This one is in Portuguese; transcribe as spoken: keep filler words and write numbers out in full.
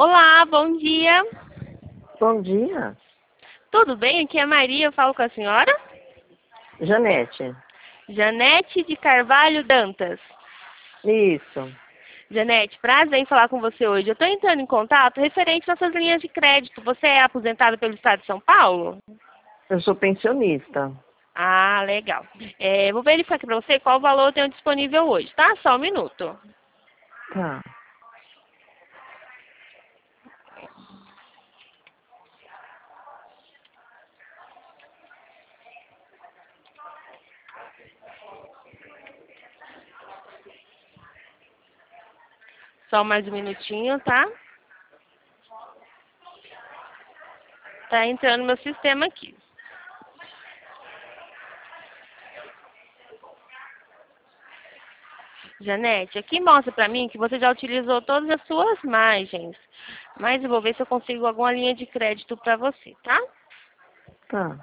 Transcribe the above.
Olá, bom dia. Bom dia. Tudo bem? Aqui é a Maria, eu falo com a senhora? Janete. Janete de Carvalho Dantas. Isso. Janete, prazer em falar com você hoje. Eu estou entrando em contato referente às suas linhas de crédito. Você é aposentada pelo Estado de São Paulo? Eu sou pensionista. Ah, legal. É, vou verificar aqui para você qual valor eu tenho disponível hoje, tá? Só um minuto. Tá. Só mais um minutinho, tá? Tá entrando no meu sistema aqui. Janete, aqui mostra pra mim que você já utilizou todas as suas margens. Mas eu vou ver se eu consigo alguma linha de crédito pra você, tá? Tá.